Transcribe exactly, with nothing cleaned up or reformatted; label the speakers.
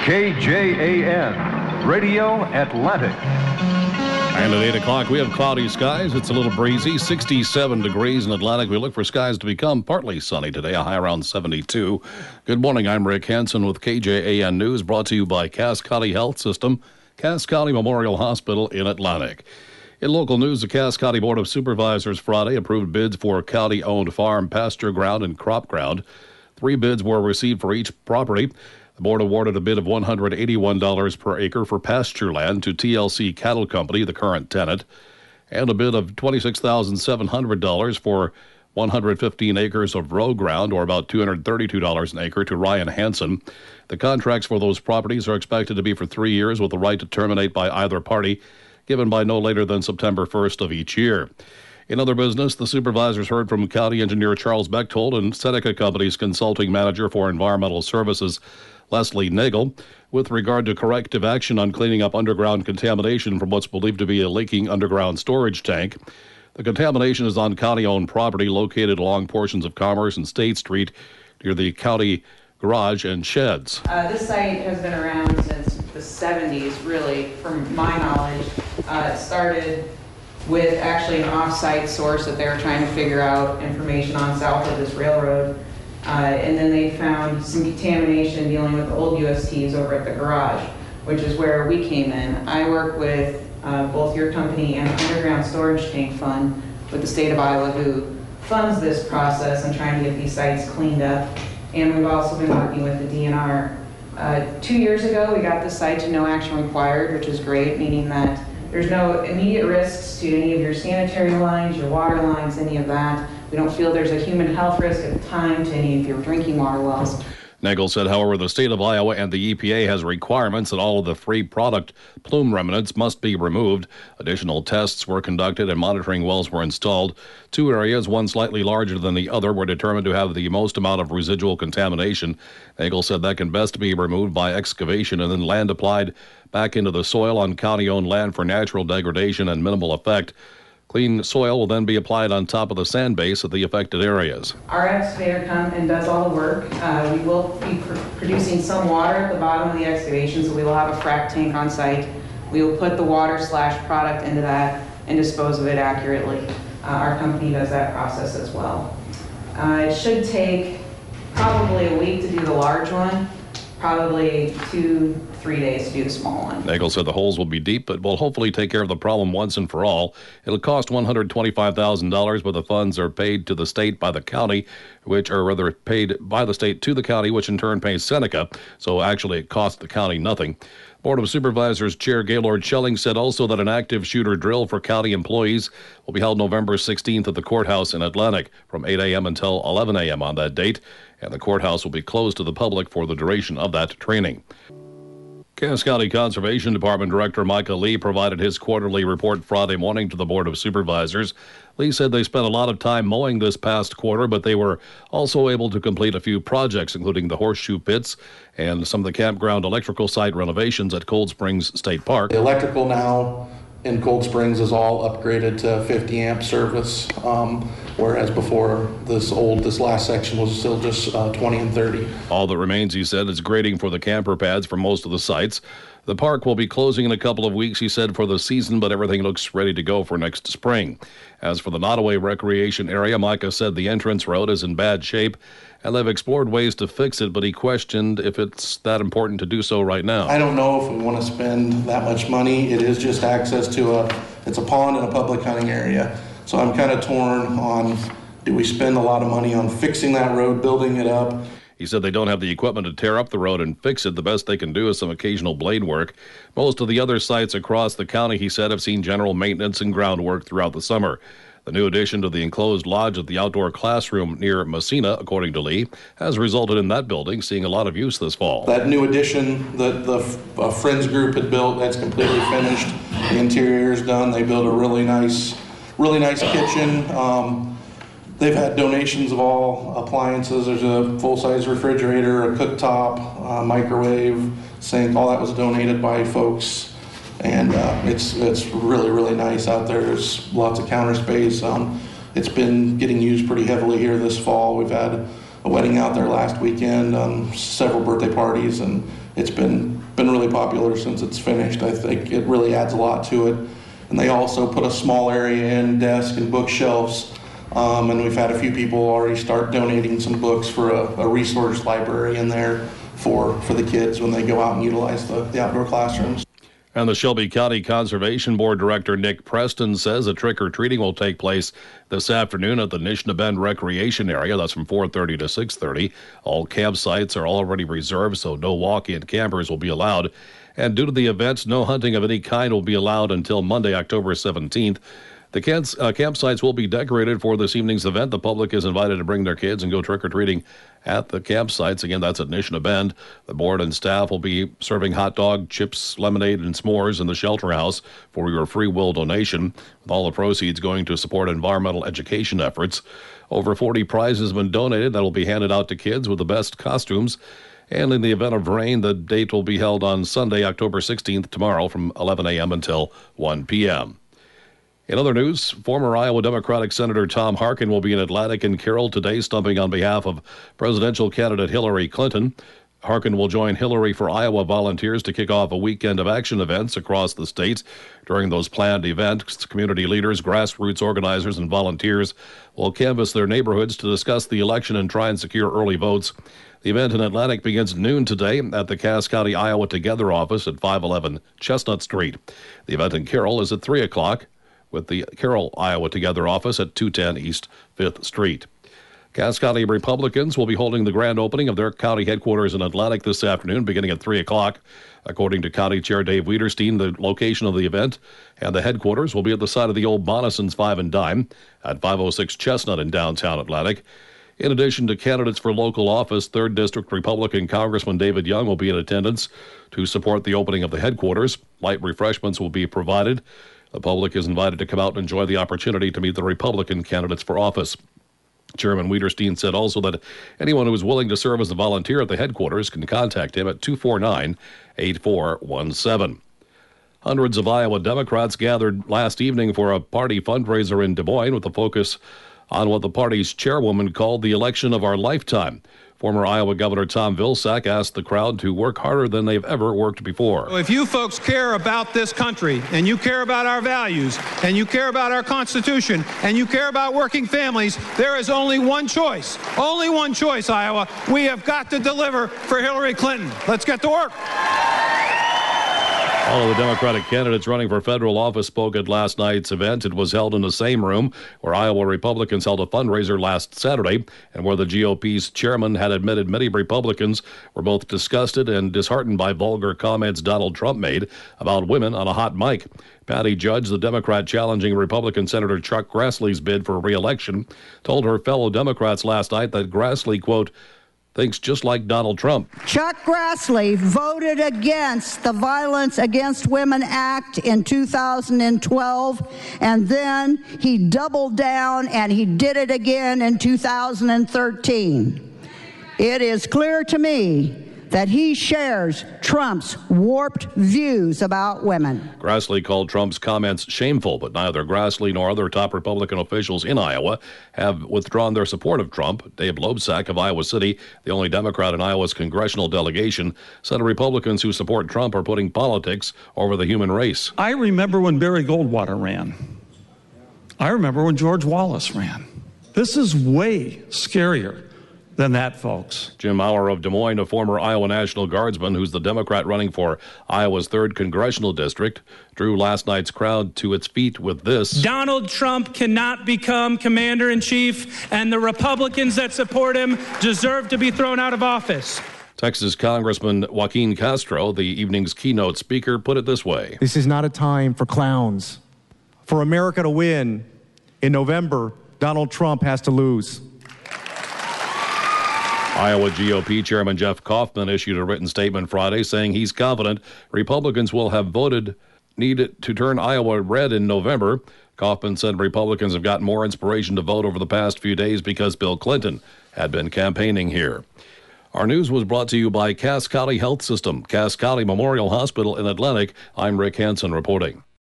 Speaker 1: K J A N, Radio Atlantic.
Speaker 2: And at eight o'clock, we have cloudy skies. It's a little breezy, sixty-seven degrees in Atlantic. We look for skies to become partly sunny today, a high around seventy-two. Good morning, I'm Rick Hansen with K J A N News, brought to you by Cass County Health System, Cass County Memorial Hospital in Atlantic. In local news, the Cass County Board of Supervisors Friday approved bids for county-owned farm, pasture ground, and crop ground. Three bids were received for each property. The board awarded a bid of one hundred eighty-one dollars per acre for pasture land to T L C Cattle Company, the current tenant, and a bid of twenty-six thousand seven hundred dollars for one hundred fifteen acres of row ground, or about two hundred thirty-two dollars an acre, to Ryan Hansen. The contracts for those properties are expected to be for three years with the right to terminate by either party, given by no later than September first of each year. In other business, the supervisors heard from County Engineer Charles Bechtold and Seneca Company's Consulting Manager for Environmental Services, Leslie Nagel, with regard to corrective action on cleaning up underground contamination from what's believed to be a leaking underground storage tank. The contamination is on county-owned property located along portions of Commerce and State Street near the county garage and sheds.
Speaker 3: Uh, this site has been around since the seventies, really, from my knowledge. Uh, it started with actually an off-site source that they were trying to figure out information on south of this railroad. Uh, and then they found some contamination dealing with the old U S Ts over at the garage, which is where we came in. I work with uh, both your company and the Underground Storage Tank Fund with the state of Iowa, who funds this process and trying to get these sites cleaned up. And we've also been working with the D N R. Uh, two years ago, we got the site to no action required, which is great, meaning that there's no immediate risks to any of your sanitary lines, your water lines, any of that. We don't feel there's a human health risk at the time to any of your drinking water wells.
Speaker 2: Nagel said, however, the state of Iowa and the E P A has requirements that all of the free product plume remnants must be removed. Additional tests were conducted and monitoring wells were installed. Two areas, one slightly larger than the other, were determined to have the most amount of residual contamination. Nagel said that can best be removed by excavation and then land applied back into the soil on county-owned land for natural degradation and minimal effect. Clean soil will then be applied on top of the sand base of the affected areas.
Speaker 3: Our excavator comes and does all the work. Uh, we will be pr- producing some water at the bottom of the excavation, so we will have a frac tank on site. We will put the water slash product into that and dispose of it accurately. Uh, our company does that process as well. Uh, it should take probably a week to do the large one, probably two, three days to do the small one.
Speaker 2: Nagel said the holes will be deep, but will hopefully take care of the problem once and for all. It'll cost one hundred twenty-five thousand dollars, but the funds are paid to the state by the county, which are rather paid by the state to the county, which in turn pays Seneca. So actually it costs the county nothing. Board of Supervisors Chair Gaylord Schelling said also that an active shooter drill for county employees will be held November sixteenth at the courthouse in Atlantic from eight a.m. until eleven a.m. on that date, and the courthouse will be closed to the public for the duration of that training. Cass County Conservation Department Director Micah Lee provided his quarterly report Friday morning to the Board of Supervisors. Lee said they spent a lot of time mowing this past quarter, but they were also able to complete a few projects, including the horseshoe pits and some of the campground electrical site renovations at Cold Springs State Park.
Speaker 4: The electrical now in Cold Springs is all upgraded to fifty amp service, um, whereas before this old, this last section was still just uh, twenty and thirty.
Speaker 2: All that remains, he said, is grading for the camper pads for most of the sites. The park will be closing in a couple of weeks, he said, for the season, but everything looks ready to go for next spring. As for the Nottoway Recreation Area, Micah said the entrance road is in bad shape, and they've explored ways to fix it, but he questioned if it's that important to do so right now.
Speaker 4: I don't know if we want to spend that much money. It is just access to a, it's a pond in a public hunting area. So I'm kind of torn on, do we spend a lot of money on fixing that road, building it up?
Speaker 2: He said they don't have the equipment to tear up the road and fix it. The best they can do is some occasional blade work. Most of the other sites across the county, he said, have seen general maintenance and groundwork throughout the summer. The new addition to the enclosed lodge at the outdoor classroom near Messina, according to Lee, has resulted in that building seeing a lot of use this fall.
Speaker 4: That new addition that the uh, Friends group had built, that's completely finished. The interior is done. They built a really nice, really nice kitchen. Um, They've had donations of all appliances. There's a full-size refrigerator, a cooktop, a microwave, sink. All that was donated by folks, and uh, it's it's really really nice out there. There's lots of counter space. Um, it's been getting used pretty heavily here this fall. We've had a wedding out there last weekend, um, several birthday parties, and it's been been really popular since it's finished. I think it really adds a lot to it. And they also put a small area in, desk and bookshelves, um, and we've had a few people already start donating some books for a, a resource library in there for, for the kids when they go out and utilize the, the outdoor classrooms.
Speaker 2: And the Shelby County Conservation Board Director Nick Preston says a trick-or-treating will take place this afternoon at the Nishna Bend Recreation Area. That's from four thirty to six thirty. All campsites are already reserved, so no walk-in campers will be allowed. And due to the events, no hunting of any kind will be allowed until Monday, October seventeenth. The camps, uh, campsites will be decorated for this evening's event. The public is invited to bring their kids and go trick-or-treating at the campsites. Again, that's at Nishna Bend. The board and staff will be serving hot dog, chips, lemonade, and s'mores in the shelter house for your free will donation, with all the proceeds going to support environmental education efforts. Over forty prizes have been donated that will be handed out to kids with the best costumes. And in the event of rain, the date will be held on Sunday, October sixteenth, tomorrow from eleven a.m. until one p.m. In other news, former Iowa Democratic Senator Tom Harkin will be in Atlantic and Carroll today, stumping on behalf of presidential candidate Hillary Clinton. Harkin will join Hillary for Iowa volunteers to kick off a weekend of action events across the state. During those planned events, community leaders, grassroots organizers, and volunteers will canvass their neighborhoods to discuss the election and try and secure early votes. The event in Atlantic begins at noon today at the Cass County, Iowa Together office at five eleven Chestnut Street. The event in Carroll is at three o'clock. With the Carroll, Iowa Together office at two ten East fifth Street. Cass County Republicans will be holding the grand opening of their county headquarters in Atlantic this afternoon, beginning at three o'clock. According to County Chair Dave Wiederstein, the location of the event and the headquarters will be at the side of the old Monison's Five and Dime at five oh six Chestnut in downtown Atlantic. In addition to candidates for local office, third District Republican Congressman David Young will be in attendance to support the opening of the headquarters. Light refreshments will be provided. The public is invited to come out and enjoy the opportunity to meet the Republican candidates for office. Chairman Wiederstein said also that anyone who is willing to serve as a volunteer at the headquarters can contact him at two four nine, eight four one seven. Hundreds of Iowa Democrats gathered last evening for a party fundraiser in Des Moines with a focus on what the party's chairwoman called the election of our lifetime. Former Iowa Governor Tom Vilsack asked the crowd to work harder than they've ever worked before.
Speaker 5: If you folks care about this country, and you care about our values, and you care about our Constitution, and you care about working families, there is only one choice. Only one choice, Iowa. We have got to deliver for Hillary Clinton. Let's get to work.
Speaker 2: All of the Democratic candidates running for federal office spoke at last night's event. It was held in the same room where Iowa Republicans held a fundraiser last Saturday, and where the G O P's chairman had admitted many Republicans were both disgusted and disheartened by vulgar comments Donald Trump made about women on a hot mic. Patty Judge, the Democrat challenging Republican Senator Chuck Grassley's bid for re-election, told her fellow Democrats last night that Grassley, quote, thinks just like Donald Trump.
Speaker 6: Chuck Grassley voted against the Violence Against Women Act in two thousand twelve, and then he doubled down and he did it again in two thousand thirteen. It is clear to me that he shares Trump's warped views about women.
Speaker 2: Grassley called Trump's comments shameful, but neither Grassley nor other top Republican officials in Iowa have withdrawn their support of Trump. Dave Loebsack of Iowa City, the only Democrat in Iowa's congressional delegation, said Republicans who support Trump are putting politics over the human race.
Speaker 7: I remember when Barry Goldwater ran. I remember when George Wallace ran. This is way scarier than that, folks.
Speaker 2: Jim Maurer of Des Moines, a former Iowa National Guardsman who's the Democrat running for Iowa's third congressional district, drew last night's crowd to its feet with this.
Speaker 8: Donald Trump cannot become commander-in-chief, and the Republicans that support him deserve to be thrown out of office.
Speaker 2: Texas Congressman Joaquin Castro, the evening's keynote speaker, put it this way.
Speaker 9: This is not a time for clowns. For America to win in November, Donald Trump has to lose.
Speaker 2: Iowa G O P Chairman Jeff Kaufman issued a written statement Friday saying he's confident Republicans will have voted needed to turn Iowa red in November. Kaufman said Republicans have gotten more inspiration to vote over the past few days because Bill Clinton had been campaigning here. Our news was brought to you by Cass County Health System, Cass County Memorial Hospital in Atlantic. I'm Rick Hansen reporting.